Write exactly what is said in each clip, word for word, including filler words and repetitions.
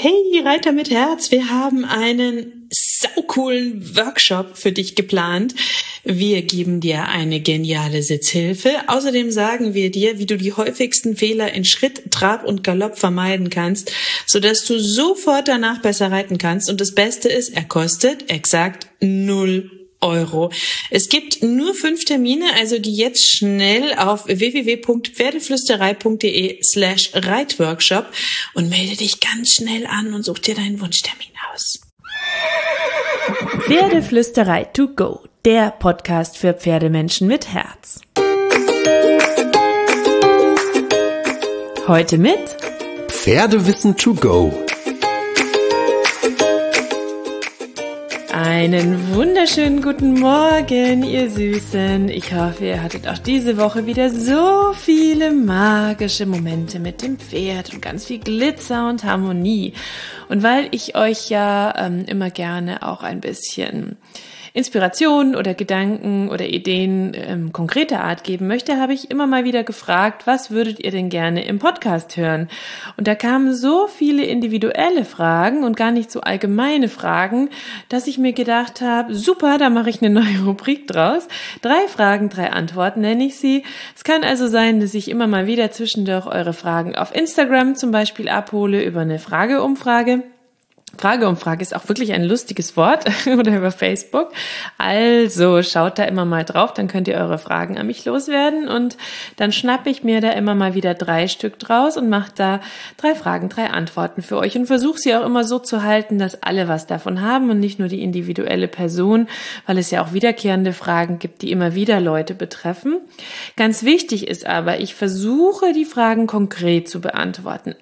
Hey Reiter mit Herz, wir haben einen saucoolen Workshop für dich geplant. Wir geben dir eine geniale Sitzhilfe. Außerdem sagen wir dir, wie du die häufigsten Fehler in Schritt, Trab und Galopp vermeiden kannst, sodass du sofort danach besser reiten kannst. Und das Beste ist, er kostet exakt null Euro. Es gibt nur fünf Termine, also geh jetzt schnell auf w w w punkt pferdeflüsterei punkt d e slash reitworkshop und melde dich ganz schnell an und such dir deinen Wunschtermin aus. Pferdeflüsterei to go, der Podcast für Pferdemenschen mit Herz. Heute mit Pferdewissen to go. Einen wunderschönen guten Morgen, ihr Süßen. Ich hoffe, ihr hattet auch diese Woche wieder so viele magische Momente mit dem Pferd und ganz viel Glitzer und Harmonie. Und weil ich euch ja ähm, immer gerne auch ein bisschen Inspirationen oder Gedanken oder Ideen ähm, konkreter Art geben möchte, habe ich immer mal wieder gefragt, was würdet ihr denn gerne im Podcast hören? Und da kamen so viele individuelle Fragen und gar nicht so allgemeine Fragen, dass ich mir gedacht habe, super, da mache ich eine neue Rubrik draus. Drei Fragen, drei Antworten nenne ich sie. Es kann also sein, dass ich immer mal wieder zwischendurch eure Fragen auf Instagram zum Beispiel abhole über eine Frageumfrage. Frageumfrage ist auch wirklich ein lustiges Wort oder über Facebook. Also schaut da immer mal drauf, dann könnt ihr eure Fragen an mich loswerden und dann schnappe ich mir da immer mal wieder drei Stück draus und mache da drei Fragen, drei Antworten für euch und versuche sie auch immer so zu halten, dass alle was davon haben und nicht nur die individuelle Person, weil es ja auch wiederkehrende Fragen gibt, die immer wieder Leute betreffen. Ganz wichtig ist aber, ich versuche die Fragen konkret zu beantworten,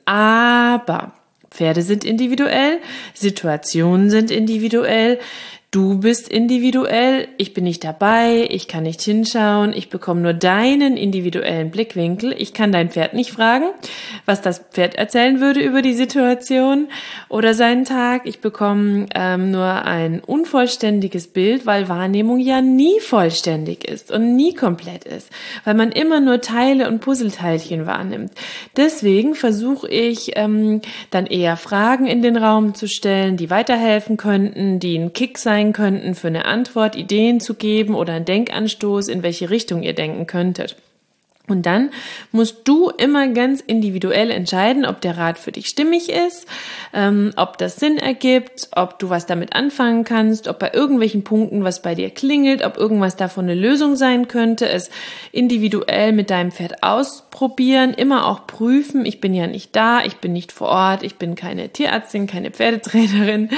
aber Pferde sind individuell, Situationen sind individuell, du bist individuell, ich bin nicht dabei, ich kann nicht hinschauen, ich bekomme nur deinen individuellen Blickwinkel, ich kann dein Pferd nicht fragen, was das Pferd erzählen würde über die Situation oder seinen Tag, ich bekomme ähm, nur ein unvollständiges Bild, weil Wahrnehmung ja nie vollständig ist und nie komplett ist, weil man immer nur Teile und Puzzleteilchen wahrnimmt. Deswegen versuche ich ähm, dann eher Fragen in den Raum zu stellen, die weiterhelfen könnten, die ein Kick sein könnten, für eine Antwort Ideen zu geben oder einen Denkanstoß, in welche Richtung ihr denken könntet. Und dann musst du immer ganz individuell entscheiden, ob der Rat für dich stimmig ist, ähm, ob das Sinn ergibt, ob du was damit anfangen kannst, ob bei irgendwelchen Punkten was bei dir klingelt, ob irgendwas davon eine Lösung sein könnte, es individuell mit deinem Pferd ausprobieren, immer auch prüfen, ich bin ja nicht da, ich bin nicht vor Ort, ich bin keine Tierärztin, keine Pferdetrainerin,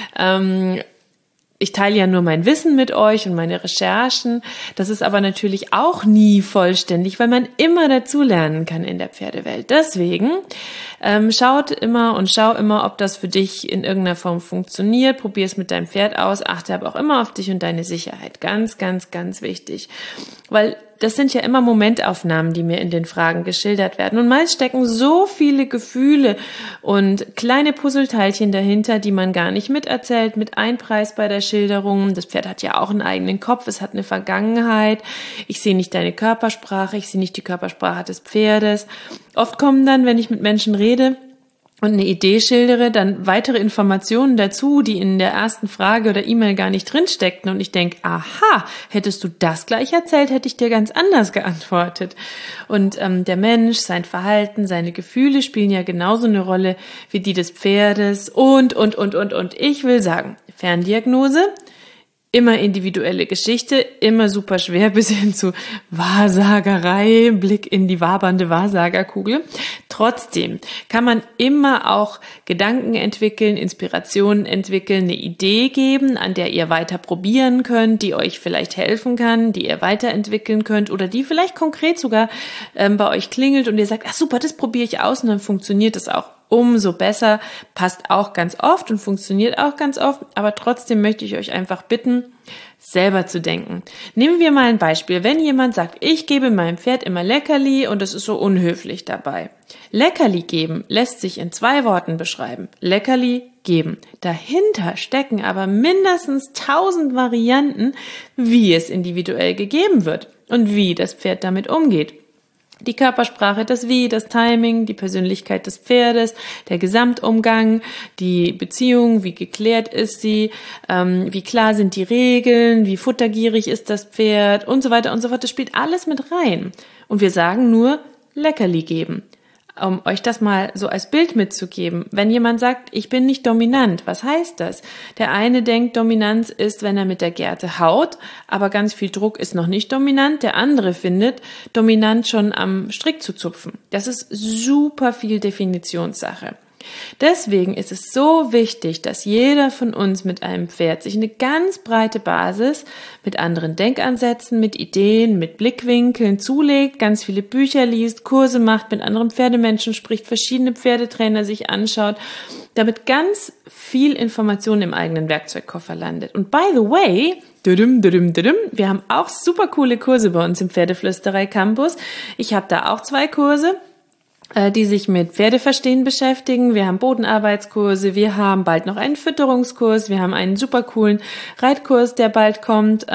ähm, Ich teile ja nur mein Wissen mit euch und meine Recherchen. Das ist aber natürlich auch nie vollständig, weil man immer dazulernen kann in der Pferdewelt. Deswegen ähm, schaut immer und schau immer, ob das für dich in irgendeiner Form funktioniert. Probier es mit deinem Pferd aus. Achte aber auch immer auf dich und deine Sicherheit. Ganz, ganz, ganz wichtig. Weil das sind ja immer Momentaufnahmen, die mir in den Fragen geschildert werden. Und meist stecken so viele Gefühle und kleine Puzzleteilchen dahinter, die man gar nicht miterzählt, mit einpreist bei der Schilderung. Das Pferd hat ja auch einen eigenen Kopf, es hat eine Vergangenheit. Ich sehe nicht deine Körpersprache, ich sehe nicht die Körpersprache des Pferdes. Oft kommen dann, wenn ich mit Menschen rede und eine Idee schildere, dann weitere Informationen dazu, die in der ersten Frage oder E-Mail gar nicht drinsteckten. Und ich denke, aha, hättest du das gleich erzählt, hätte ich dir ganz anders geantwortet. Und ähm, der Mensch, sein Verhalten, seine Gefühle spielen ja genauso eine Rolle wie die des Pferdes und, und, und, und, und. Ich will sagen, Ferndiagnose, immer individuelle Geschichte, immer super schwer bis hin zu Wahrsagerei, Blick in die wabernde Wahrsagerkugel. Trotzdem kann man immer auch Gedanken entwickeln, Inspirationen entwickeln, eine Idee geben, an der ihr weiter probieren könnt, die euch vielleicht helfen kann, die ihr weiterentwickeln könnt oder die vielleicht konkret sogar ähm, bei euch klingelt und ihr sagt, ach super, das probiere ich aus und dann funktioniert das auch. Umso besser, passt auch ganz oft und funktioniert auch ganz oft, aber trotzdem möchte ich euch einfach bitten, selber zu denken. Nehmen wir mal ein Beispiel. Wenn jemand sagt, ich gebe meinem Pferd immer Leckerli und es ist so unhöflich dabei. Leckerli geben lässt sich in zwei Worten beschreiben. Leckerli geben. Dahinter stecken aber mindestens tausend Varianten, wie es individuell gegeben wird und wie das Pferd damit umgeht. Die Körpersprache, das Wie, das Timing, die Persönlichkeit des Pferdes, der Gesamtumgang, die Beziehung, wie geklärt ist sie, ähm, wie klar sind die Regeln, wie futtergierig ist das Pferd und so weiter und so fort. Das spielt alles mit rein. Und wir sagen nur Leckerli geben. Um euch das mal so als Bild mitzugeben. Wenn jemand sagt, ich bin nicht dominant, was heißt das? Der eine denkt, Dominanz ist, wenn er mit der Gerte haut, aber ganz viel Druck ist noch nicht dominant. Der andere findet, dominant schon am Strick zu zupfen. Das ist super viel Definitionssache. Deswegen ist es so wichtig, dass jeder von uns mit einem Pferd sich eine ganz breite Basis mit anderen Denkansätzen, mit Ideen, mit Blickwinkeln zulegt, ganz viele Bücher liest, Kurse macht, mit anderen Pferdemenschen spricht, verschiedene Pferdetrainer sich anschaut, damit ganz viel Information im eigenen Werkzeugkoffer landet. Und by the way, wir haben auch super coole Kurse bei uns im Pferdeflüsterei Campus. Ich habe da auch zwei Kurse, die sich mit Pferdeverstehen beschäftigen. Wir haben Bodenarbeitskurse, wir haben bald noch einen Fütterungskurs, wir haben einen super coolen Reitkurs, der bald kommt.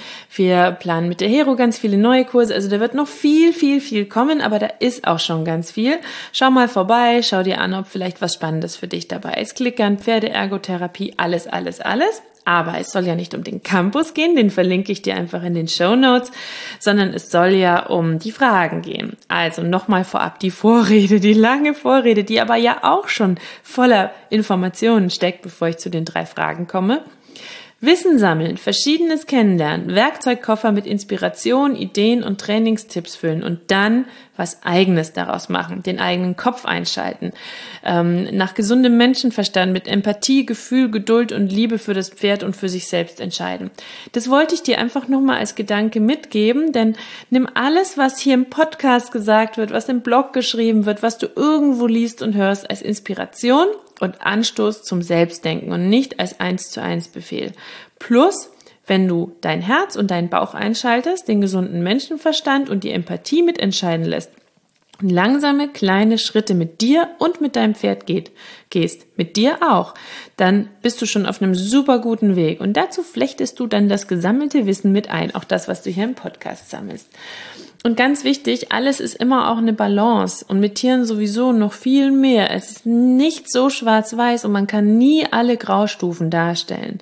Wir planen mit der Hero ganz viele neue Kurse, also da wird noch viel, viel, viel kommen, aber da ist auch schon ganz viel. Schau mal vorbei, schau dir an, ob vielleicht was Spannendes für dich dabei ist. Klickern, Pferdeergotherapie, alles, alles, alles. Aber es soll ja nicht um den Campus gehen, den verlinke ich dir einfach in den Shownotes, sondern es soll ja um die Fragen gehen. Also nochmal vorab die Vorrede, die lange Vorrede, die aber ja auch schon voller Informationen steckt, bevor ich zu den drei Fragen komme. Wissen sammeln, Verschiedenes kennenlernen, Werkzeugkoffer mit Inspiration, Ideen und Trainingstipps füllen und dann was Eigenes daraus machen, den eigenen Kopf einschalten, ähm, nach gesundem Menschenverstand mit Empathie, Gefühl, Geduld und Liebe für das Pferd und für sich selbst entscheiden. Das wollte ich dir einfach nochmal als Gedanke mitgeben, denn nimm alles, was hier im Podcast gesagt wird, was im Blog geschrieben wird, was du irgendwo liest und hörst, als Inspiration und Anstoß zum Selbstdenken und nicht als eins zu eins Befehl. Plus, wenn du dein Herz und deinen Bauch einschaltest, den gesunden Menschenverstand und die Empathie mitentscheiden lässt und langsame kleine Schritte mit dir und mit deinem Pferd geht, gehst, mit dir auch, dann bist du schon auf einem super guten Weg. Und dazu flechtest du dann das gesammelte Wissen mit ein, auch das, was du hier im Podcast sammelst. Und ganz wichtig, alles ist immer auch eine Balance und mit Tieren sowieso noch viel mehr. Es ist nicht so schwarz-weiß und man kann nie alle Graustufen darstellen.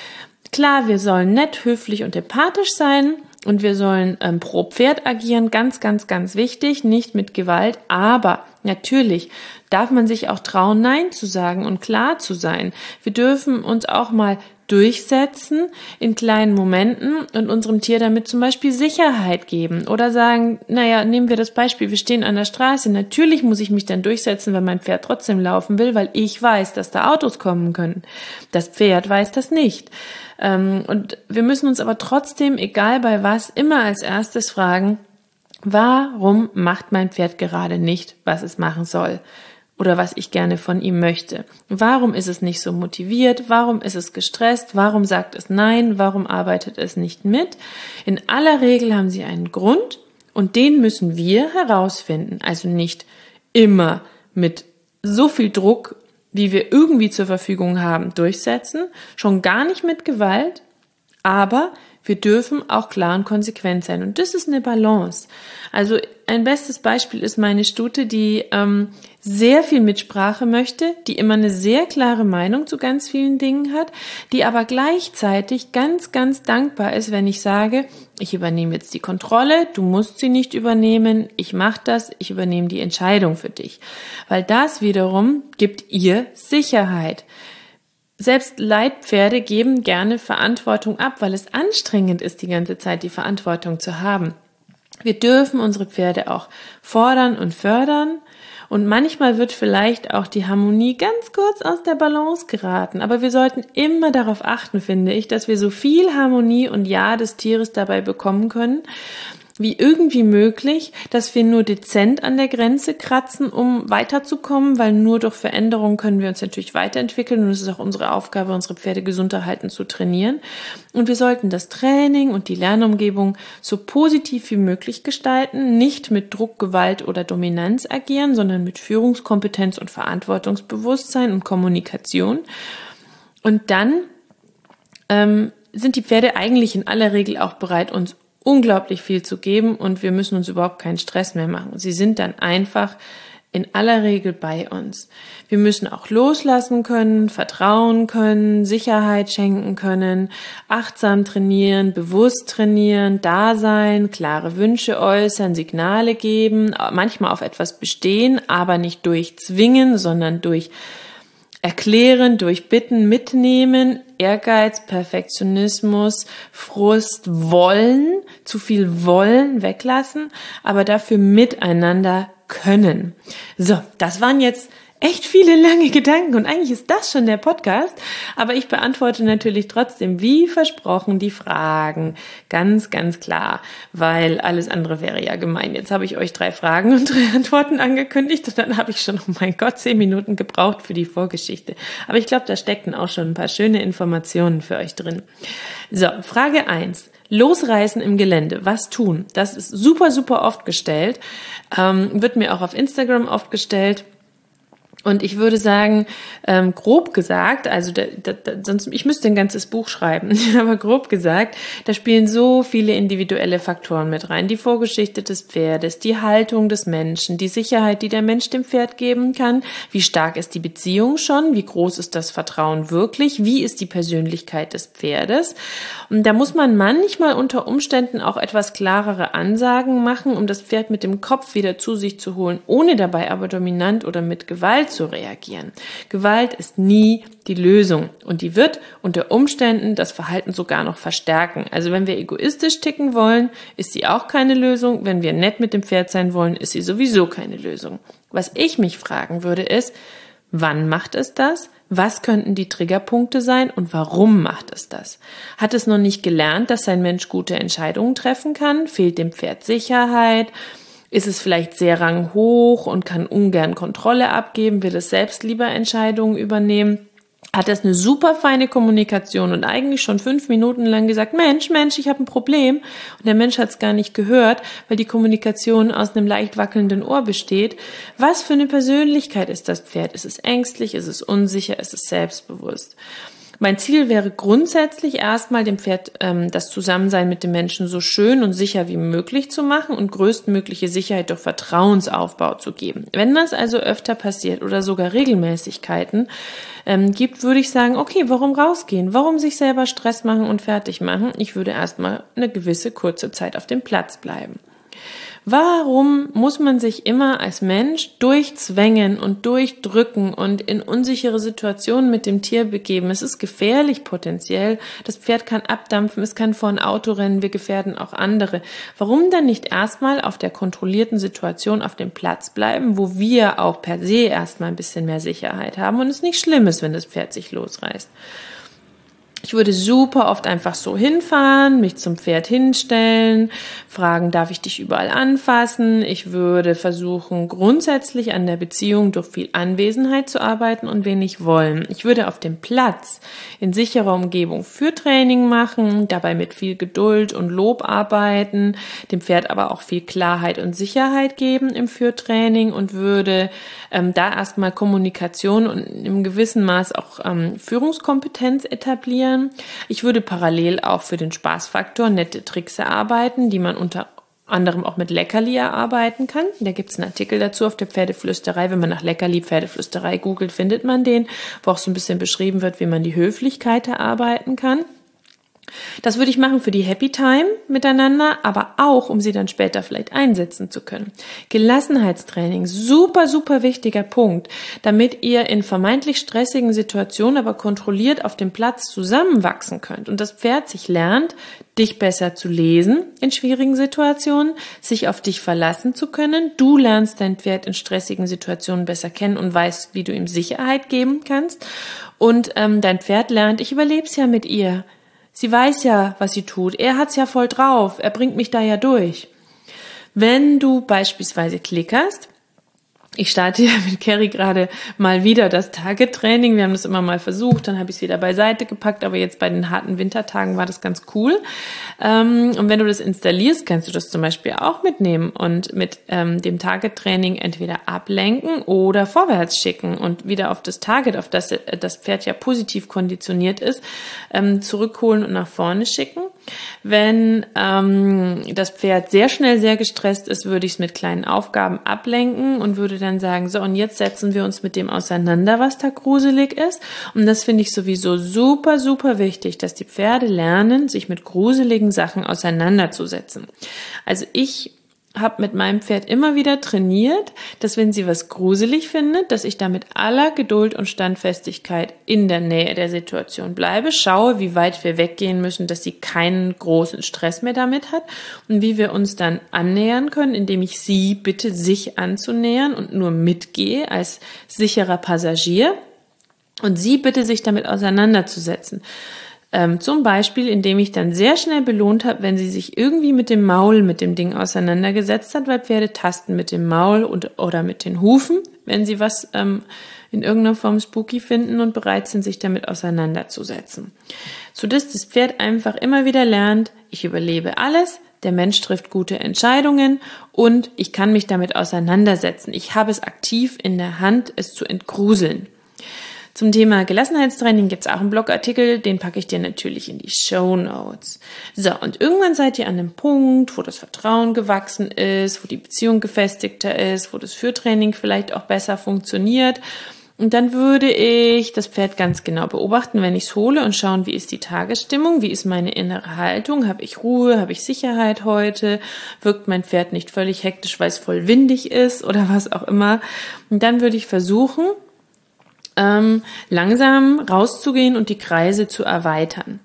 Klar, wir sollen nett, höflich und empathisch sein und wir sollen ähm, pro Pferd agieren, ganz, ganz, ganz wichtig, nicht mit Gewalt, aber natürlich darf man sich auch trauen, Nein zu sagen und klar zu sein. Wir dürfen uns auch mal durchsetzen in kleinen Momenten und unserem Tier damit zum Beispiel Sicherheit geben oder sagen, naja, nehmen wir das Beispiel, wir stehen an der Straße, natürlich muss ich mich dann durchsetzen, wenn mein Pferd trotzdem laufen will, weil ich weiß, dass da Autos kommen können. Das Pferd weiß das nicht. Und wir müssen uns aber trotzdem, egal bei was, immer als erstes fragen, warum macht mein Pferd gerade nicht, was es machen soll? Oder was ich gerne von ihm möchte. Warum ist es nicht so motiviert? Warum ist es gestresst? Warum sagt es Nein? Warum arbeitet es nicht mit? In aller Regel haben sie einen Grund und den müssen wir herausfinden. Also nicht immer mit so viel Druck, wie wir irgendwie zur Verfügung haben, durchsetzen. Schon gar nicht mit Gewalt, aber wir dürfen auch klar und konsequent sein. Und das ist eine Balance. Also ein bestes Beispiel ist meine Stute, die ähm, sehr viel Mitsprache möchte, die immer eine sehr klare Meinung zu ganz vielen Dingen hat, die aber gleichzeitig ganz, ganz dankbar ist, wenn ich sage, ich übernehme jetzt die Kontrolle, du musst sie nicht übernehmen, ich mache das, ich übernehme die Entscheidung für dich. Weil das wiederum gibt ihr Sicherheit. Selbst Leitpferde geben gerne Verantwortung ab, weil es anstrengend ist, die ganze Zeit die Verantwortung zu haben. Wir dürfen unsere Pferde auch fordern und fördern und manchmal wird vielleicht auch die Harmonie ganz kurz aus der Balance geraten, aber wir sollten immer darauf achten, finde ich, dass wir so viel Harmonie und Ja des Tieres dabei bekommen können, wie irgendwie möglich, dass wir nur dezent an der Grenze kratzen, um weiterzukommen, weil nur durch Veränderungen können wir uns natürlich weiterentwickeln und es ist auch unsere Aufgabe, unsere Pferde gesund erhalten zu trainieren. Und wir sollten das Training und die Lernumgebung so positiv wie möglich gestalten, nicht mit Druck, Gewalt oder Dominanz agieren, sondern mit Führungskompetenz und Verantwortungsbewusstsein und Kommunikation. Und dann ähm, sind die Pferde eigentlich in aller Regel auch bereit, uns unglaublich viel zu geben und wir müssen uns überhaupt keinen Stress mehr machen. Sie sind dann einfach in aller Regel bei uns. Wir müssen auch loslassen können, vertrauen können, Sicherheit schenken können, achtsam trainieren, bewusst trainieren, da sein, klare Wünsche äußern, Signale geben, manchmal auf etwas bestehen, aber nicht durch zwingen, sondern durch erklären, durch Bitten mitnehmen, Ehrgeiz, Perfektionismus, Frust, Wollen, zu viel Wollen weglassen, aber dafür miteinander können. So, das waren jetzt echt viele lange Gedanken und eigentlich ist das schon der Podcast, aber ich beantworte natürlich trotzdem, wie versprochen, die Fragen. Ganz, ganz klar, weil alles andere wäre ja gemein. Jetzt habe ich euch drei Fragen und drei Antworten angekündigt und dann habe ich schon, oh mein Gott, zehn Minuten gebraucht für die Vorgeschichte. Aber ich glaube, da steckten auch schon ein paar schöne Informationen für euch drin. So, Frage eins. Losreißen im Gelände, was tun? Das ist super, super oft gestellt, ähm, wird mir auch auf Instagram oft gestellt. Und ich würde sagen, ähm, grob gesagt, also da, da, da, sonst ich müsste ein ganzes Buch schreiben, aber grob gesagt, da spielen so viele individuelle Faktoren mit rein. Die Vorgeschichte des Pferdes, die Haltung des Menschen, die Sicherheit, die der Mensch dem Pferd geben kann, wie stark ist die Beziehung schon, wie groß ist das Vertrauen wirklich, wie ist die Persönlichkeit des Pferdes. Und da muss man manchmal unter Umständen auch etwas klarere Ansagen machen, um das Pferd mit dem Kopf wieder zu sich zu holen, ohne dabei aber dominant oder mit Gewalt zu reagieren. Gewalt ist nie die Lösung und die wird unter Umständen das Verhalten sogar noch verstärken. Also wenn wir egoistisch ticken wollen, ist sie auch keine Lösung. Wenn wir nett mit dem Pferd sein wollen, ist sie sowieso keine Lösung. Was ich mich fragen würde ist, wann macht es das? Was könnten die Triggerpunkte sein und warum macht es das? Hat es noch nicht gelernt, dass ein Mensch gute Entscheidungen treffen kann? Fehlt dem Pferd Sicherheit? Ist es vielleicht sehr ranghoch und kann ungern Kontrolle abgeben, will es selbst lieber Entscheidungen übernehmen? Hat es eine super feine Kommunikation und eigentlich schon fünf Minuten lang gesagt, Mensch, Mensch, ich habe ein Problem. Und der Mensch hat es gar nicht gehört, weil die Kommunikation aus einem leicht wackelnden Ohr besteht. Was für eine Persönlichkeit ist das Pferd? Ist es ängstlich? Ist es unsicher? Ist es selbstbewusst? Mein Ziel wäre grundsätzlich erstmal dem Pferd ähm, das Zusammensein mit dem Menschen so schön und sicher wie möglich zu machen und größtmögliche Sicherheit durch Vertrauensaufbau zu geben. Wenn das also öfter passiert oder sogar Regelmäßigkeiten ähm, gibt, würde ich sagen, okay, warum rausgehen? Warum sich selber Stress machen und fertig machen? Ich würde erstmal eine gewisse kurze Zeit auf dem Platz bleiben. Warum muss man sich immer als Mensch durchzwängen und durchdrücken und in unsichere Situationen mit dem Tier begeben? Es ist gefährlich potenziell. Das Pferd kann abdampfen, es kann vor ein Auto rennen, wir gefährden auch andere. Warum dann nicht erstmal auf der kontrollierten Situation auf dem Platz bleiben, wo wir auch per se erstmal ein bisschen mehr Sicherheit haben und es nicht schlimm ist, wenn das Pferd sich losreißt? Ich würde super oft einfach so hinfahren, mich zum Pferd hinstellen, fragen, darf ich dich überall anfassen? Ich würde versuchen, grundsätzlich an der Beziehung durch viel Anwesenheit zu arbeiten und wenig Wollen. Ich würde auf dem Platz in sicherer Umgebung Führtraining machen, dabei mit viel Geduld und Lob arbeiten, dem Pferd aber auch viel Klarheit und Sicherheit geben im Führtraining und würde ähm, da erstmal Kommunikation und im gewissen Maß auch ähm, Führungskompetenz etablieren. Ich würde parallel auch für den Spaßfaktor nette Tricks erarbeiten, die man unter anderem auch mit Leckerli erarbeiten kann. Da gibt es einen Artikel dazu auf der Pferdeflüsterei. Wenn man nach Leckerli Pferdeflüsterei googelt, findet man den, wo auch so ein bisschen beschrieben wird, wie man die Höflichkeit erarbeiten kann. Das würde ich machen für die Happy Time miteinander, aber auch, um sie dann später vielleicht einsetzen zu können. Gelassenheitstraining, super, super wichtiger Punkt, damit ihr in vermeintlich stressigen Situationen aber kontrolliert auf dem Platz zusammenwachsen könnt und das Pferd sich lernt, dich besser zu lesen in schwierigen Situationen, sich auf dich verlassen zu können. Du lernst dein Pferd in stressigen Situationen besser kennen und weißt, wie du ihm Sicherheit geben kannst. Und ähm, dein Pferd lernt, ich überleb's ja mit ihr. Sie weiß ja, was sie tut. Er hat's ja voll drauf. Er bringt mich da ja durch. Wenn du beispielsweise klickerst, Ich starte ja mit Carrie gerade mal wieder das Target-Training. Wir haben das immer mal versucht, dann habe ich es wieder beiseite gepackt, aber jetzt bei den harten Wintertagen war das ganz cool. Und wenn du das installierst, kannst du das zum Beispiel auch mitnehmen und mit ähm, dem Target-Training entweder ablenken oder vorwärts schicken und wieder auf das Target, auf das das Pferd ja positiv konditioniert ist, ähm, zurückholen und nach vorne schicken. Wenn ähm, das Pferd sehr schnell sehr gestresst ist, würde ich es mit kleinen Aufgaben ablenken und würde dann sagen, so, und jetzt setzen wir uns mit dem auseinander, was da gruselig ist. Und das finde ich sowieso super, super wichtig, dass die Pferde lernen, sich mit gruseligen Sachen auseinanderzusetzen. Also ich habe mit meinem Pferd immer wieder trainiert, dass wenn sie was gruselig findet, dass ich da mit aller Geduld und Standfestigkeit in der Nähe der Situation bleibe, schaue, wie weit wir weggehen müssen, dass sie keinen großen Stress mehr damit hat und wie wir uns dann annähern können, indem ich sie bitte, sich anzunähern und nur mitgehe als sicherer Passagier und sie bitte, sich damit auseinanderzusetzen. Ähm, zum Beispiel, indem ich dann sehr schnell belohnt habe, wenn sie sich irgendwie mit dem Maul mit dem Ding auseinandergesetzt hat, weil Pferde tasten mit dem Maul und, oder mit den Hufen, wenn sie was ähm, in irgendeiner Form spooky finden und bereit sind, sich damit auseinanderzusetzen. Sodass das Pferd einfach immer wieder lernt, ich überlebe alles, der Mensch trifft gute Entscheidungen und ich kann mich damit auseinandersetzen. Ich habe es aktiv in der Hand, es zu entgruseln. Zum Thema Gelassenheitstraining gibt's auch einen Blogartikel, den packe ich dir natürlich in die Shownotes. So, und irgendwann seid ihr an einem Punkt, wo das Vertrauen gewachsen ist, wo die Beziehung gefestigter ist, wo das Führtraining vielleicht auch besser funktioniert. Und dann würde ich das Pferd ganz genau beobachten, wenn ich es hole und schauen, wie ist die Tagesstimmung, wie ist meine innere Haltung, habe ich Ruhe, habe ich Sicherheit heute, wirkt mein Pferd nicht völlig hektisch, weil es voll windig ist oder was auch immer. Und dann würde ich versuchen, Ähm, langsam rauszugehen und die Kreise zu erweitern.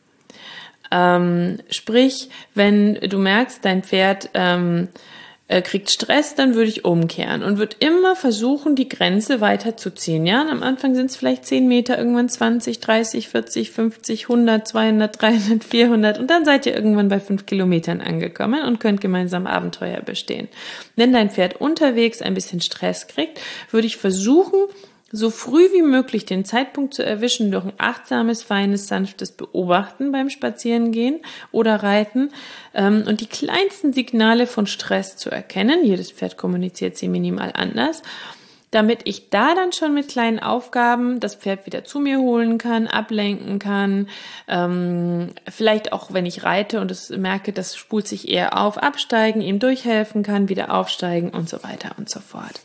Ähm, sprich, wenn du merkst, dein Pferd ähm, äh, kriegt Stress, dann würde ich umkehren und würde immer versuchen, die Grenze weiter zu ziehen. Ja, und am Anfang sind es vielleicht zehn Meter, irgendwann zwanzig, dreißig, vierzig, fünfzig, hundert, zweihundert, dreihundert, vierhundert und dann seid ihr irgendwann bei fünf Kilometern angekommen und könnt gemeinsam Abenteuer bestehen. Wenn dein Pferd unterwegs ein bisschen Stress kriegt, würde ich versuchen, so früh wie möglich den Zeitpunkt zu erwischen durch ein achtsames, feines, sanftes Beobachten beim Spazierengehen oder Reiten ähm, und die kleinsten Signale von Stress zu erkennen. Jedes Pferd kommuniziert sie minimal anders, damit ich da dann schon mit kleinen Aufgaben das Pferd wieder zu mir holen kann, ablenken kann, ähm, vielleicht auch, wenn ich reite und es merke, das spult sich eher auf, absteigen, ihm durchhelfen kann, wieder aufsteigen und so weiter und so fort.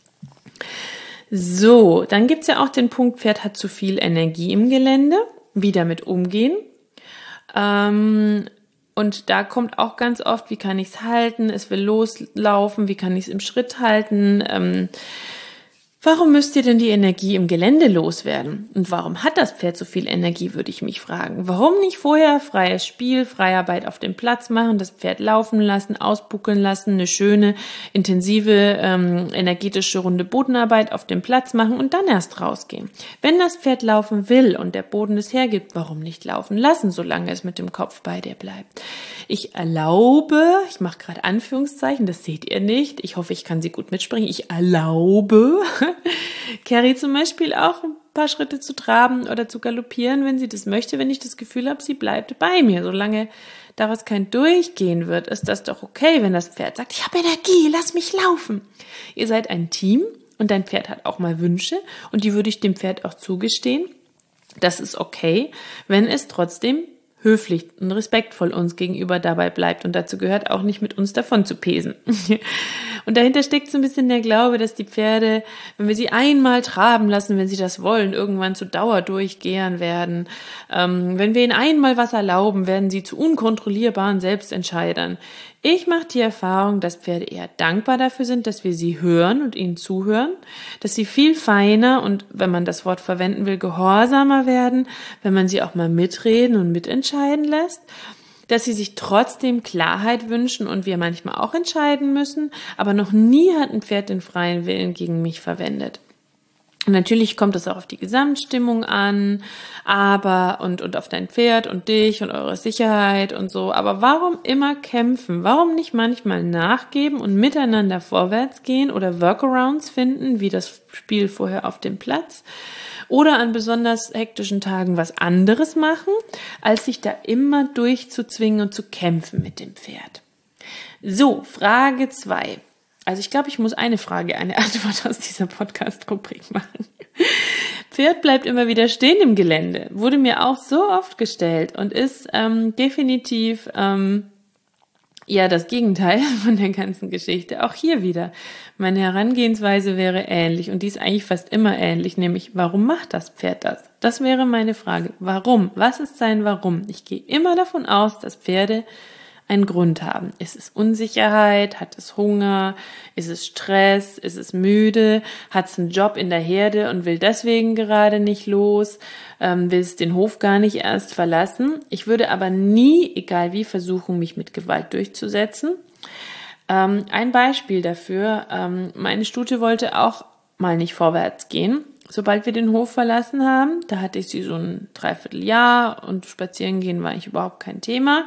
So, dann gibt's ja auch den Punkt, Pferd hat zu viel Energie im Gelände, wie damit umgehen. Ähm, und da kommt auch ganz oft, wie kann ich's halten, es will loslaufen, wie kann ich's im Schritt halten, ähm, warum müsst ihr denn die Energie im Gelände loswerden? Und warum hat das Pferd so viel Energie, würde ich mich fragen. Warum nicht vorher freies Spiel, Freiarbeit auf dem Platz machen, das Pferd laufen lassen, ausbuckeln lassen, eine schöne, intensive, ähm, energetische Runde Bodenarbeit auf dem Platz machen und dann erst rausgehen. Wenn das Pferd laufen will und der Boden es hergibt, warum nicht laufen lassen, solange es mit dem Kopf bei dir bleibt? Ich erlaube, ich mache gerade Anführungszeichen, das seht ihr nicht, ich hoffe, ich kann sie gut mitsprechen, ich erlaube Carrie zum Beispiel auch ein paar Schritte zu traben oder zu galoppieren, wenn sie das möchte, wenn ich das Gefühl habe, sie bleibt bei mir. Solange daraus kein Durchgehen wird, ist das doch okay, wenn das Pferd sagt, ich habe Energie, lass mich laufen. Ihr seid ein Team und dein Pferd hat auch mal Wünsche und die würde ich dem Pferd auch zugestehen. Das ist okay, wenn es trotzdem höflich und respektvoll uns gegenüber dabei bleibt und dazu gehört auch nicht mit uns davon zu pesen. Und dahinter steckt so ein bisschen der Glaube, dass die Pferde, wenn wir sie einmal traben lassen, wenn sie das wollen, irgendwann zu Dauerdurchgehern werden. Ähm, wenn wir ihnen einmal was erlauben, werden sie zu unkontrollierbaren Selbstentscheidern. Ich mache die Erfahrung, dass Pferde eher dankbar dafür sind, dass wir sie hören und ihnen zuhören, dass sie viel feiner und, wenn man das Wort verwenden will, gehorsamer werden, wenn man sie auch mal mitreden und mitentscheiden lässt, dass sie sich trotzdem Klarheit wünschen und wir manchmal auch entscheiden müssen, aber noch nie hat ein Pferd den freien Willen gegen mich verwendet. Und natürlich kommt es auch auf die Gesamtstimmung an, aber und und auf dein Pferd und dich und eure Sicherheit und so. Aber warum immer kämpfen? Warum nicht manchmal nachgeben und miteinander vorwärts gehen oder Workarounds finden, wie das Spiel vorher auf dem Platz? Oder an besonders hektischen Tagen was anderes machen, als sich da immer durchzuzwingen und zu kämpfen mit dem Pferd. So, Frage zwei. Also ich glaube, ich muss eine Frage, eine Antwort aus dieser Podcast-Rubrik machen. Pferd bleibt immer wieder stehen im Gelände. Wurde mir auch so oft gestellt und ist ähm, definitiv ähm, ja das Gegenteil von der ganzen Geschichte. Auch hier wieder. Meine Herangehensweise wäre ähnlich und die ist eigentlich fast immer ähnlich, nämlich warum macht das Pferd das? Das wäre meine Frage. Warum? Was ist sein Warum? Ich gehe immer davon aus, dass Pferde einen Grund haben. Ist es Unsicherheit? Hat es Hunger? Ist es Stress? Ist es müde? Hat es einen Job in der Herde und will deswegen gerade nicht los? Ähm, will es den Hof gar nicht erst verlassen? Ich würde aber nie, egal wie, versuchen, mich mit Gewalt durchzusetzen. Ähm, ein Beispiel dafür, ähm, meine Stute wollte auch mal nicht vorwärts gehen. Sobald wir den Hof verlassen haben, da hatte ich sie so ein Dreivierteljahr und spazieren gehen war eigentlich überhaupt kein Thema.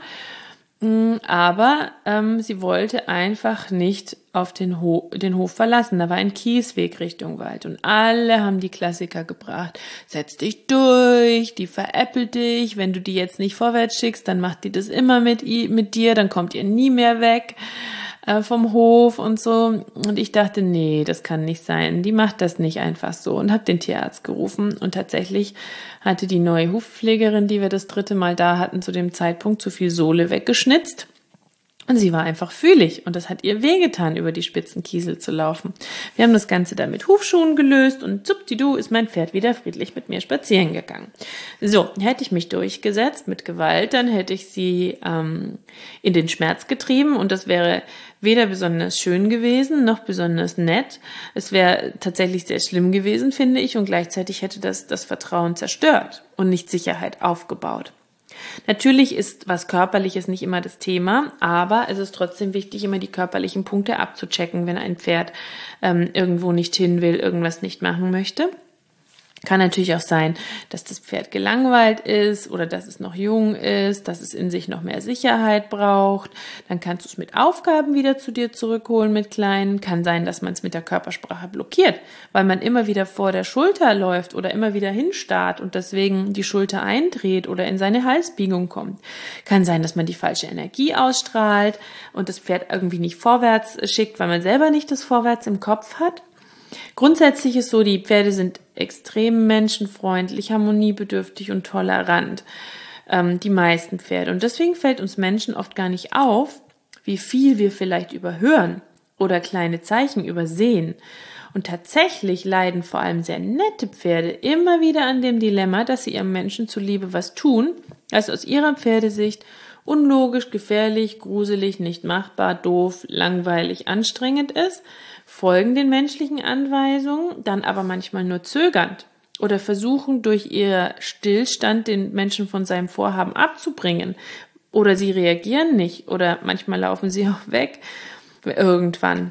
Aber ähm, sie wollte einfach nicht auf den, Ho- den Hof verlassen. Da war ein Kiesweg Richtung Wald und alle haben die Klassiker gebracht. Setz dich durch, die veräppelt dich. Wenn du die jetzt nicht vorwärts schickst, dann macht die das immer mit, mit dir, dann kommt ihr nie mehr weg äh, vom Hof und so. Und ich dachte, nee, das kann nicht sein. Die macht das nicht einfach so und habe den Tierarzt gerufen. Und tatsächlich hatte die neue Hufpflegerin, die wir das dritte Mal da hatten, zu dem Zeitpunkt zu viel Sohle weggeschnitzt. Und sie war einfach fühlig und das hat ihr wehgetan, über die spitzen Kiesel zu laufen. Wir haben das Ganze dann mit Hufschuhen gelöst und zuppdidu ist mein Pferd wieder friedlich mit mir spazieren gegangen. So, hätte ich mich durchgesetzt mit Gewalt, dann hätte ich sie ähm, in den Schmerz getrieben und das wäre weder besonders schön gewesen, noch besonders nett. Es wäre tatsächlich sehr schlimm gewesen, finde ich, und gleichzeitig hätte das das Vertrauen zerstört und nicht Sicherheit aufgebaut. Natürlich ist was Körperliches nicht immer das Thema, aber es ist trotzdem wichtig, immer die körperlichen Punkte abzuchecken, wenn ein Pferd ähm, irgendwo nicht hin will, irgendwas nicht machen möchte. Kann natürlich auch sein, dass das Pferd gelangweilt ist oder dass es noch jung ist, dass es in sich noch mehr Sicherheit braucht. Dann kannst du es mit Aufgaben wieder zu dir zurückholen, mit kleinen. Kann sein, dass man es mit der Körpersprache blockiert, weil man immer wieder vor der Schulter läuft oder immer wieder hinstarrt und deswegen die Schulter eindreht oder in seine Halsbiegung kommt. Kann sein, dass man die falsche Energie ausstrahlt und das Pferd irgendwie nicht vorwärts schickt, weil man selber nicht das Vorwärts im Kopf hat. Grundsätzlich ist so, die Pferde sind extrem menschenfreundlich, harmoniebedürftig und tolerant, ähm, die meisten Pferde. Und deswegen fällt uns Menschen oft gar nicht auf, wie viel wir vielleicht überhören oder kleine Zeichen übersehen. Und tatsächlich leiden vor allem sehr nette Pferde immer wieder an dem Dilemma, dass sie ihrem Menschen zuliebe was tun, was aus ihrer Pferdesicht unlogisch, gefährlich, gruselig, nicht machbar, doof, langweilig, anstrengend ist, folgen den menschlichen Anweisungen, dann aber manchmal nur zögernd oder versuchen durch ihr Stillstand den Menschen von seinem Vorhaben abzubringen oder sie reagieren nicht oder manchmal laufen sie auch weg irgendwann.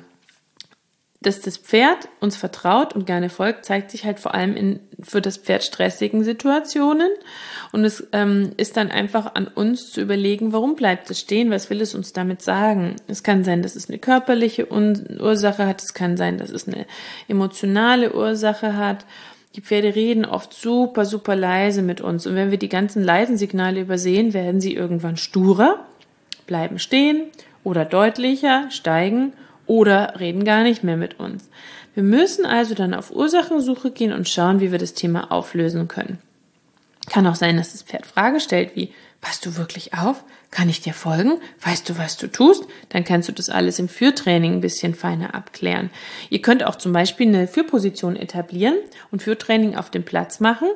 Dass das Pferd uns vertraut und gerne folgt, zeigt sich halt vor allem in für das Pferd stressigen Situationen und es ähm, ist dann einfach an uns zu überlegen, warum bleibt es stehen, was will es uns damit sagen. Es kann sein, dass es eine körperliche Ursache hat, es kann sein, dass es eine emotionale Ursache hat. Die Pferde reden oft super, super leise mit uns und wenn wir die ganzen leisen Signale übersehen, werden sie irgendwann sturer, bleiben stehen oder deutlicher, steigen oder reden gar nicht mehr mit uns. Wir müssen also dann auf Ursachensuche gehen und schauen, wie wir das Thema auflösen können. Kann auch sein, dass das Pferd Fragen stellt wie, passt du wirklich auf? Kann ich dir folgen? Weißt du, was du tust? Dann kannst du das alles im Führtraining ein bisschen feiner abklären. Ihr könnt auch zum Beispiel eine Führposition etablieren und Führtraining auf dem Platz machen.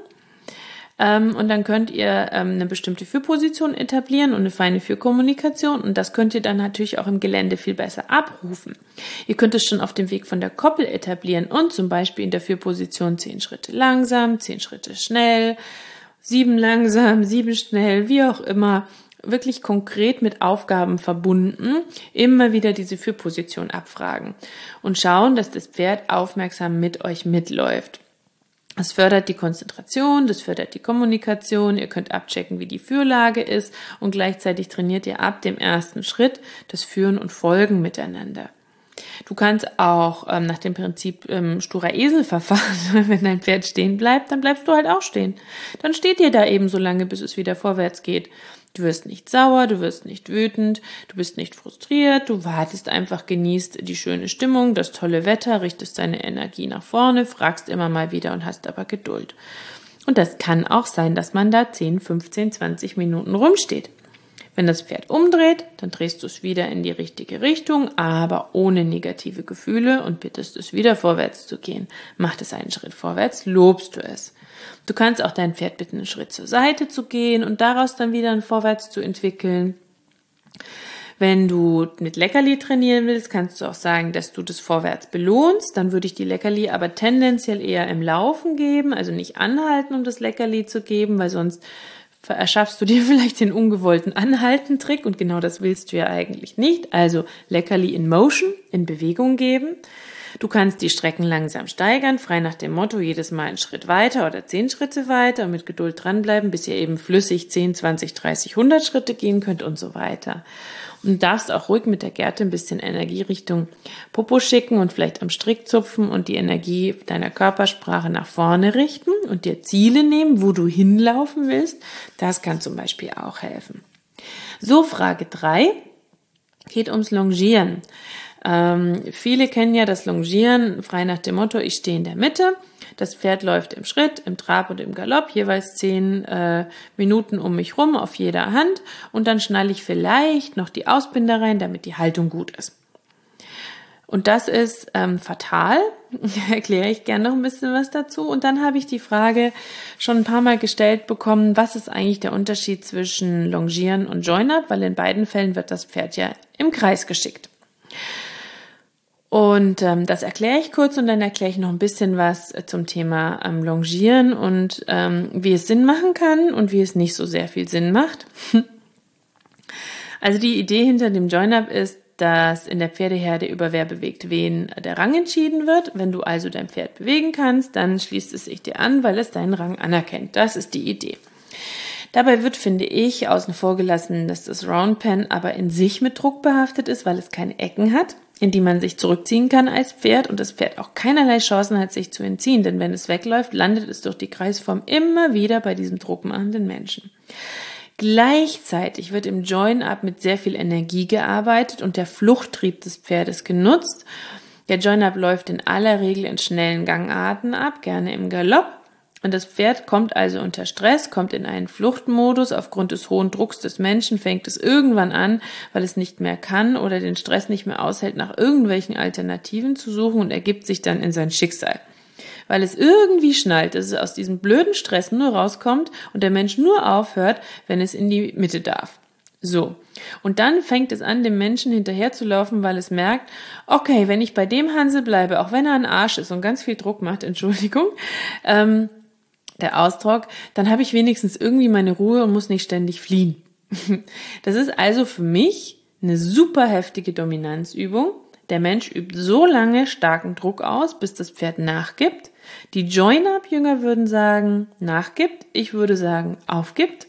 Und dann könnt ihr ähm, eine bestimmte Führposition etablieren und eine feine Führkommunikation und das könnt ihr dann natürlich auch im Gelände viel besser abrufen. Ihr könnt es schon auf dem Weg von der Koppel etablieren und zum Beispiel in der Führposition zehn Schritte langsam, zehn Schritte schnell, sieben langsam, sieben schnell, wie auch immer, wirklich konkret mit Aufgaben verbunden, immer wieder diese Führposition abfragen und schauen, dass das Pferd aufmerksam mit euch mitläuft. Das fördert die Konzentration, das fördert die Kommunikation, ihr könnt abchecken, wie die Führlage ist und gleichzeitig trainiert ihr ab dem ersten Schritt das Führen und Folgen miteinander. Du kannst auch ähm, nach dem Prinzip ähm, sturer Esel verfahren. Wenn dein Pferd stehen bleibt, dann bleibst du halt auch stehen. Dann steht ihr da eben so lange, bis es wieder vorwärts geht. Du wirst nicht sauer, du wirst nicht wütend, du bist nicht frustriert, du wartest einfach, genießt die schöne Stimmung, das tolle Wetter, richtest deine Energie nach vorne, fragst immer mal wieder und hast aber Geduld. Und das kann auch sein, dass man da zehn, fünfzehn, zwanzig Minuten rumsteht. Wenn das Pferd umdreht, dann drehst du es wieder in die richtige Richtung, aber ohne negative Gefühle und bittest es wieder vorwärts zu gehen. Macht es einen Schritt vorwärts, lobst du es. Du kannst auch dein Pferd bitten, einen Schritt zur Seite zu gehen und daraus dann wieder ein Vorwärts zu entwickeln. Wenn du mit Leckerli trainieren willst, kannst du auch sagen, dass du das Vorwärts belohnst. Dann würde ich die Leckerli aber tendenziell eher im Laufen geben, also nicht anhalten, um das Leckerli zu geben, weil sonst erschaffst du dir vielleicht den ungewollten Anhalten-Trick und genau das willst du ja eigentlich nicht. Also Leckerli in Motion, in Bewegung geben. Du kannst die Strecken langsam steigern, frei nach dem Motto, jedes Mal einen Schritt weiter oder zehn Schritte weiter und mit Geduld dranbleiben, bis ihr eben flüssig zehn, zwanzig, dreißig, hundert Schritte gehen könnt und so weiter. Und du darfst auch ruhig mit der Gerte ein bisschen Energie Richtung Popo schicken und vielleicht am Strick zupfen und die Energie deiner Körpersprache nach vorne richten und dir Ziele nehmen, wo du hinlaufen willst. Das kann zum Beispiel auch helfen. So, Frage drei geht ums Longieren. Ähm, viele kennen ja das Longieren frei nach dem Motto, ich stehe in der Mitte, das Pferd läuft im Schritt, im Trab und im Galopp, jeweils zehn äh, Minuten um mich rum auf jeder Hand und dann schnalle ich vielleicht noch die Ausbinder rein, damit die Haltung gut ist. Und das ist ähm, fatal, erkläre ich gerne noch ein bisschen was dazu. Und dann habe ich die Frage schon ein paar Mal gestellt bekommen, was ist eigentlich der Unterschied zwischen Longieren und Join-Up, weil in beiden Fällen wird das Pferd ja im Kreis geschickt. Und ähm, das erkläre ich kurz und dann erkläre ich noch ein bisschen was zum Thema ähm, Longieren und ähm, wie es Sinn machen kann und wie es nicht so sehr viel Sinn macht. Also die Idee hinter dem Join-Up ist, dass in der Pferdeherde über wer bewegt wen der Rang entschieden wird. Wenn du also dein Pferd bewegen kannst, dann schließt es sich dir an, weil es deinen Rang anerkennt. Das ist die Idee. Dabei wird, finde ich, außen vor gelassen, dass das Round Pen aber in sich mit Druck behaftet ist, weil es keine Ecken hat, in die man sich zurückziehen kann als Pferd und das Pferd auch keinerlei Chancen hat, sich zu entziehen, denn wenn es wegläuft, landet es durch die Kreisform immer wieder bei diesem druckmachenden Menschen. Gleichzeitig wird im Join-Up mit sehr viel Energie gearbeitet und der Fluchttrieb des Pferdes genutzt. Der Join-Up läuft in aller Regel in schnellen Gangarten ab, gerne im Galopp. Und das Pferd kommt also unter Stress, kommt in einen Fluchtmodus. Aufgrund des hohen Drucks des Menschen fängt es irgendwann an, weil es nicht mehr kann oder den Stress nicht mehr aushält, nach irgendwelchen Alternativen zu suchen und ergibt sich dann in sein Schicksal. Weil es irgendwie schnallt, dass es aus diesem blöden Stress nur rauskommt und der Mensch nur aufhört, wenn es in die Mitte darf. So. Und dann fängt es an, dem Menschen hinterherzulaufen, weil es merkt, okay, wenn ich bei dem Hansel bleibe, auch wenn er ein Arsch ist und ganz viel Druck macht, Entschuldigung, ähm, der Ausdruck, dann habe ich wenigstens irgendwie meine Ruhe und muss nicht ständig fliehen. Das ist also für mich eine super heftige Dominanzübung. Der Mensch übt so lange starken Druck aus, bis das Pferd nachgibt. Die Join-Up-Jünger würden sagen, nachgibt. Ich würde sagen, aufgibt.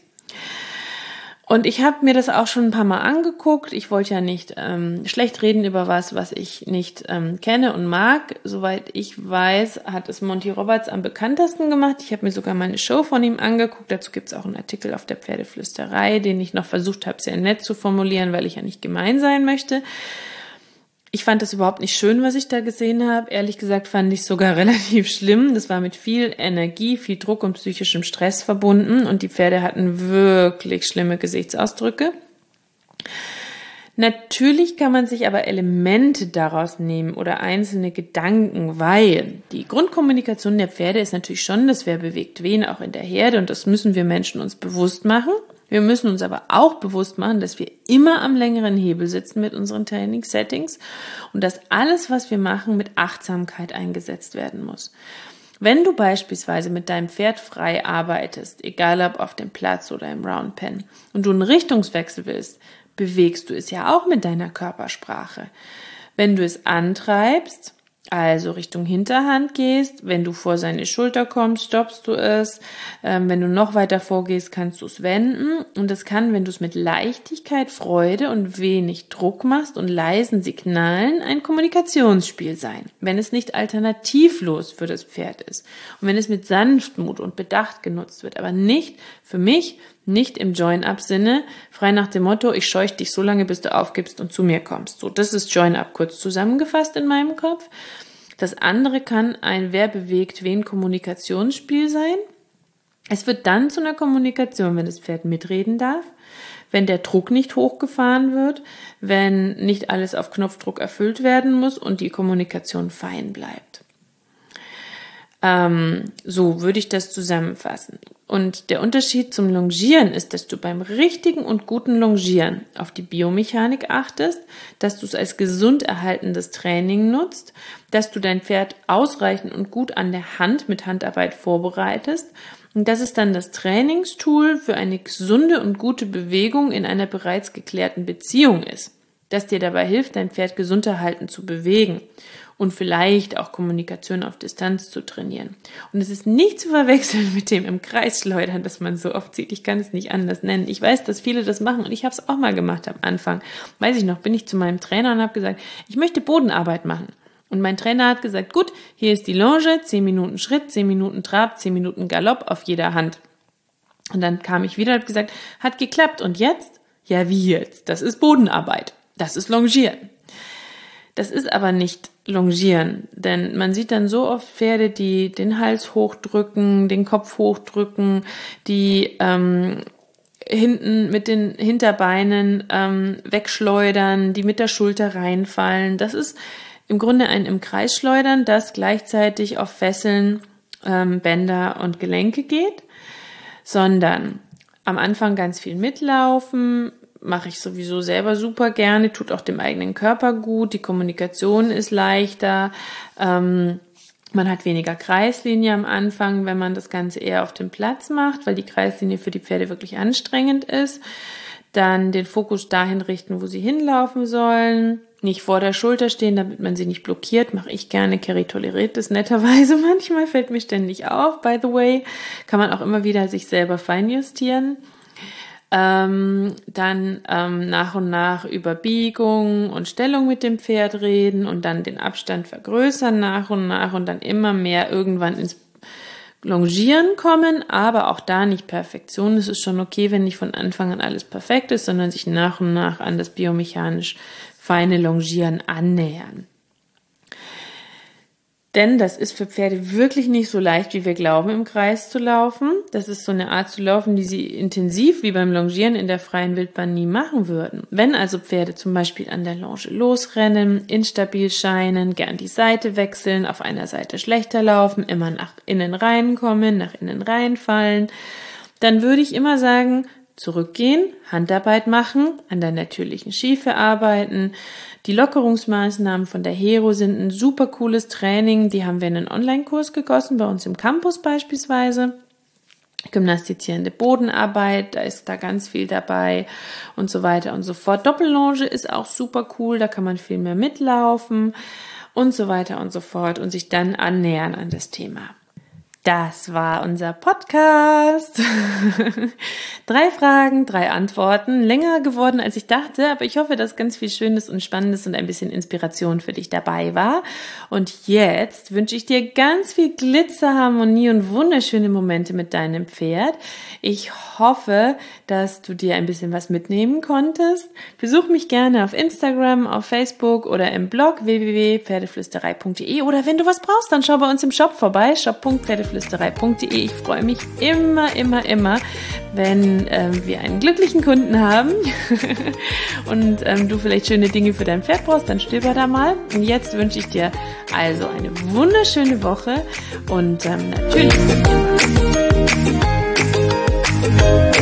Und ich habe mir das auch schon ein paar Mal angeguckt. Ich wollte ja nicht ähm, schlecht reden über was, was ich nicht ähm, kenne und mag. Soweit ich weiß, hat es Monty Roberts am bekanntesten gemacht. Ich habe mir sogar mal eine Show von ihm angeguckt. Dazu gibt es auch einen Artikel auf der Pferdeflüsterei, den ich noch versucht habe, sehr nett zu formulieren, weil ich ja nicht gemein sein möchte. Ich fand das überhaupt nicht schön, was ich da gesehen habe. Ehrlich gesagt fand ich es sogar relativ schlimm. Das war mit viel Energie, viel Druck und psychischem Stress verbunden und die Pferde hatten wirklich schlimme Gesichtsausdrücke. Natürlich kann man sich aber Elemente daraus nehmen oder einzelne Gedanken, weil die Grundkommunikation der Pferde ist natürlich schon, dass wer bewegt wen auch in der Herde und das müssen wir Menschen uns bewusst machen. Wir müssen uns aber auch bewusst machen, dass wir immer am längeren Hebel sitzen mit unseren Training-Settings und dass alles, was wir machen, mit Achtsamkeit eingesetzt werden muss. Wenn du beispielsweise mit deinem Pferd frei arbeitest, egal ob auf dem Platz oder im Round Pen, und du einen Richtungswechsel willst, bewegst du es ja auch mit deiner Körpersprache. Wenn du es antreibst, also Richtung Hinterhand gehst, wenn du vor seine Schulter kommst, stoppst du es. Ähm, wenn du noch weiter vorgehst, kannst du es wenden. Und das kann, wenn du es mit Leichtigkeit, Freude und wenig Druck machst und leisen Signalen, ein Kommunikationsspiel sein, wenn es nicht alternativlos für das Pferd ist. Und wenn es mit Sanftmut und Bedacht genutzt wird, aber nicht für mich, nicht im Join-Up-Sinne, frei nach dem Motto, ich scheuche dich so lange, bis du aufgibst und zu mir kommst. So, das ist Join-Up kurz zusammengefasst in meinem Kopf. Das andere kann ein Wer bewegt wen Kommunikationsspiel sein. Es wird dann zu einer Kommunikation, wenn das Pferd mitreden darf, wenn der Druck nicht hochgefahren wird, wenn nicht alles auf Knopfdruck erfüllt werden muss und die Kommunikation fein bleibt. Ähm, so würde ich das zusammenfassen. Und der Unterschied zum Longieren ist, dass du beim richtigen und guten Longieren auf die Biomechanik achtest, dass du es als gesund erhaltendes Training nutzt, dass du dein Pferd ausreichend und gut an der Hand mit Handarbeit vorbereitest und dass es dann das Trainingstool für eine gesunde und gute Bewegung in einer bereits geklärten Beziehung ist, das dir dabei hilft, dein Pferd gesund erhalten zu bewegen und vielleicht auch Kommunikation auf Distanz zu trainieren. Und es ist nicht zu verwechseln mit dem im Kreis schleudern, das man so oft sieht. Ich kann es nicht anders nennen. Ich weiß, dass viele das machen und ich habe es auch mal gemacht am Anfang. Weiß ich noch, bin ich zu meinem Trainer und habe gesagt, ich möchte Bodenarbeit machen. Und mein Trainer hat gesagt, gut, hier ist die Longe, zehn Minuten Schritt, zehn Minuten Trab, zehn Minuten Galopp auf jeder Hand. Und dann kam ich wieder und habe gesagt, hat geklappt. Und jetzt? Ja, wie jetzt? Das ist Bodenarbeit. Das ist Longieren. Das ist aber nicht Longieren, denn man sieht dann so oft Pferde, die den Hals hochdrücken, den Kopf hochdrücken, die ähm, hinten mit den Hinterbeinen ähm, wegschleudern, die mit der Schulter reinfallen. Das ist im Grunde ein im Kreis schleudern, das gleichzeitig auf Fesseln, ähm, Bänder und Gelenke geht, sondern am Anfang ganz viel mitlaufen, mache ich sowieso selber super gerne, tut auch dem eigenen Körper gut, die Kommunikation ist leichter, ähm, man hat weniger Kreislinie am Anfang, wenn man das Ganze eher auf dem Platz macht, weil die Kreislinie für die Pferde wirklich anstrengend ist. Dann den Fokus dahin richten, wo sie hinlaufen sollen, nicht vor der Schulter stehen, damit man sie nicht blockiert, mache ich gerne. Kerry toleriert das netterweise manchmal, fällt mir ständig auf, by the way, kann man auch immer wieder sich selber feinjustieren. Ähm, dann ähm, nach und nach über Biegung und Stellung mit dem Pferd reden und dann den Abstand vergrößern nach und nach und dann immer mehr irgendwann ins Longieren kommen, aber auch da nicht Perfektion. Es ist schon okay, wenn nicht von Anfang an alles perfekt ist, sondern sich nach und nach an das biomechanisch feine Longieren annähern. Denn das ist für Pferde wirklich nicht so leicht, wie wir glauben, im Kreis zu laufen. Das ist so eine Art zu laufen, die sie intensiv wie beim Longieren in der freien Wildbahn nie machen würden. Wenn also Pferde zum Beispiel an der Longe losrennen, instabil scheinen, gern die Seite wechseln, auf einer Seite schlechter laufen, immer nach innen reinkommen, nach innen reinfallen, dann würde ich immer sagen, zurückgehen, Handarbeit machen, an der natürlichen Schiefe arbeiten. Die Lockerungsmaßnahmen von der Hero sind ein super cooles Training. Die haben wir in einen Online-Kurs gegossen, bei uns im Campus beispielsweise. Gymnastizierende Bodenarbeit, da ist da ganz viel dabei und so weiter und so fort. Doppellonge ist auch super cool, da kann man viel mehr mitlaufen und so weiter und so fort und sich dann annähern an das Thema. Das war unser Podcast. Drei Fragen, drei Antworten. Länger geworden, als ich dachte, aber ich hoffe, dass ganz viel Schönes und Spannendes und ein bisschen Inspiration für dich dabei war. Und jetzt wünsche ich dir ganz viel Glitzer, Harmonie und wunderschöne Momente mit deinem Pferd. Ich hoffe, dass du dir ein bisschen was mitnehmen konntest. Besuch mich gerne auf Instagram, auf Facebook oder im Blog w w w punkt pferdeflüsterei punkt d e oder wenn du was brauchst, dann schau bei uns im Shop vorbei, shop punkt pferdeflüsterei punkt d e. Ich freue mich immer, immer, immer, wenn ähm, wir einen glücklichen Kunden haben und ähm, du vielleicht schöne Dinge für dein Pferd brauchst, dann stöber da mal. Und jetzt wünsche ich dir also eine wunderschöne Woche und ähm, natürlich